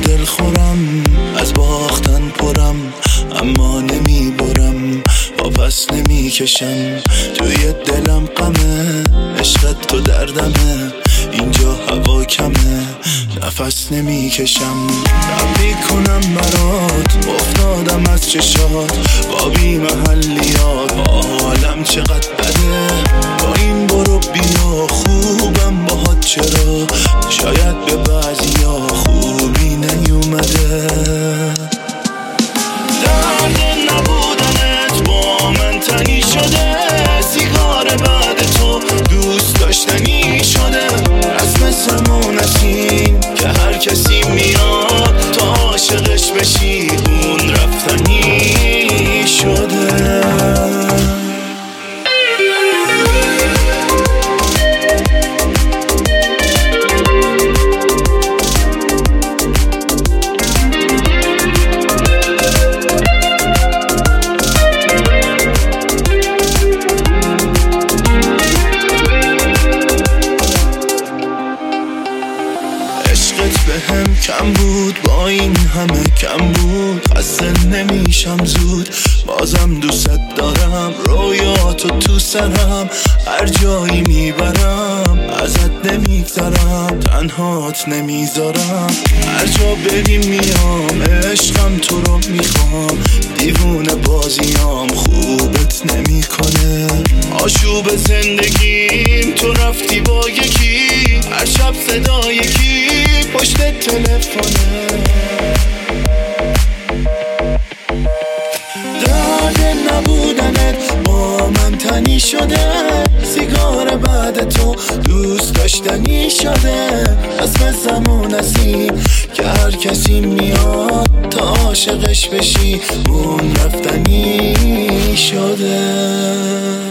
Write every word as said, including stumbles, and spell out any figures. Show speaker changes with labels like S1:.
S1: دل خورم، از باختن پرم اما نمی برم، واپس نمی کشم. توی دلم غمه، عشقت تو دردمه، اینجا هوا کمه، نفس نمی کشم. تبریک کنم برات، افتادم از چشات، با بی محلیات، با حالم چقدر بده. با این برو بیا خوبم باهات، چرا شاید به بعضیا خوبی نیومده. درد نبودنت با من تنی شده، سیگار بعد تو دوست داشتنی شده. رسم سمون نسیم که هر کسی میاد تا عاشقش بشی، اون رفتنی شده. بهم کم بود، با این همه کم بود، خسته نمیشم زود، بازم دوست دارم. رویاتو تو سرم هر جایی میبرم، ازت نمیگذرم، تنهات نمیذارم. هر جا بریم میام، عشقم تو رو میخوام، دیوونه بازیام خوبت نمیکنه. آشوب زندگیم تو رفتی با یکی، هر شب صدا یکی پشت تلفنه. درد نبودنت با من تنی شده، سیگار بعد تو دوست داشتنی شده. اسم زمان نسیم که هر کسی میاد تا عاشقش بشی، اون رفتنی شده.